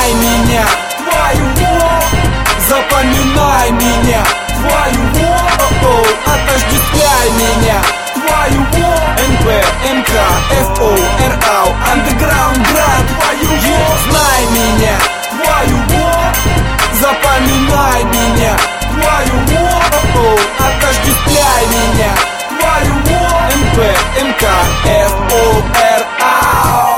Знай меня, твоего, запоминай меня, твоего, отождествляй меня, твоего, НП, МК, ФО, РАУ, андеграунд, град, твоего. Знай меня, твоего, запоминай меня, твоего, отождествляй меня, твоего, НП, МК, ФО, РАУ.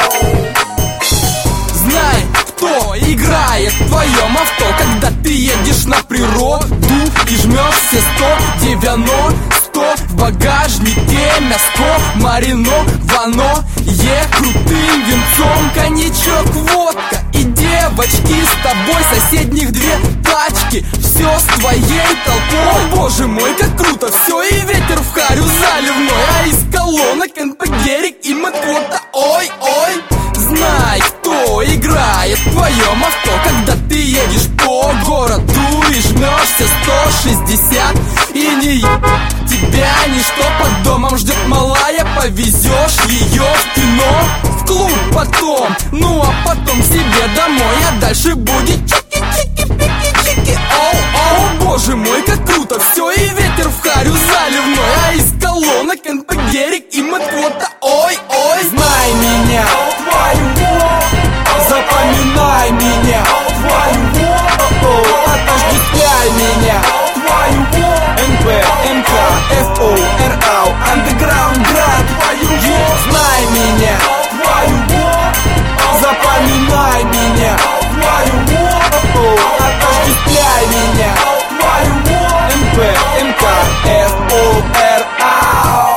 Знай, кто играет в твоем авто, когда ты едешь на природу и жмешь все 190. В багажнике мяско мариновано, крутым винцом коньячок, водка и девочки с тобой, соседних 2 пачки, все с твоей толпой. Боже мой, как круто все, и ветер в харю заливной, а из колонок НП Герик и Мэтвота, ой-ой. Знай, кто играет в твоем авто, когда ты едешь по городу и жмешься 160, и не тебя ничто под домом ждет, малая, повезешь ее в кино, в клуб потом, ну а потом себе домой, а дальше будет чики-чики-пики-чики, оу-оу. Боже мой, как круто все, и ветер в харю заливной, а из колонок НП Герик и Мэтвота, ой-ой. Знай меня, твоего, запоминай меня, твоего, отождествляй меня, твоего, НП, МК, ФО, РАУ, андеграунд, град, твоего. Знай меня, твоего, запоминай меня, твоего, отождествляй меня, твоего, НП, МК, ФО, РАУ.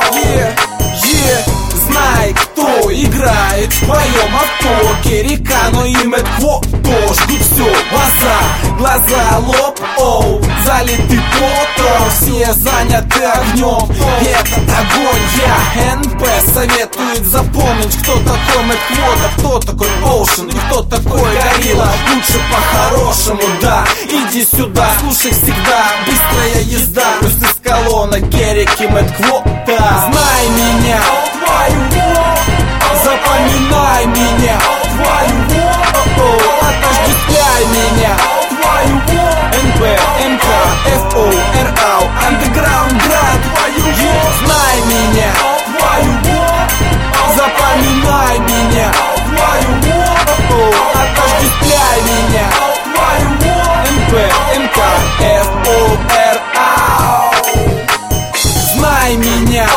Знай, кто играет в твоем авто, Керикано и Мэтвото жгут все, глаза, лоб, залиты потом, все заняты огнем, этот огонь я. НП советует запомнить, кто такой Мэтвото, кто такой Оушен и кто такой Горилла. Лучше по-хорошему, да, иди сюда, слушай всегда, быстрая езда, плюс из колонок Керик и Мэтвото. Знай меня, твоего, запоминай меня, твоего, отождествляй меня, твоего, НП, МК, ФО, РАУ, андеграунд, град, твоего. Знай меня, твоего, запоминай меня, твоего, отождествляй меня, твоего, НП, МК, ФО, РАУ. Знай меня,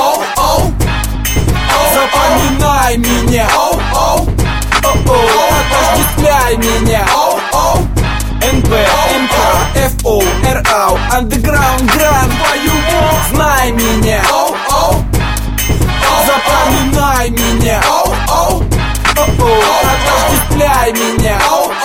запоминай меня, отождествляй меня, НП, МК, ФО, РАУ, андеграунд, град, твоего. Знай меня, запоминай меня, отождествляй меня,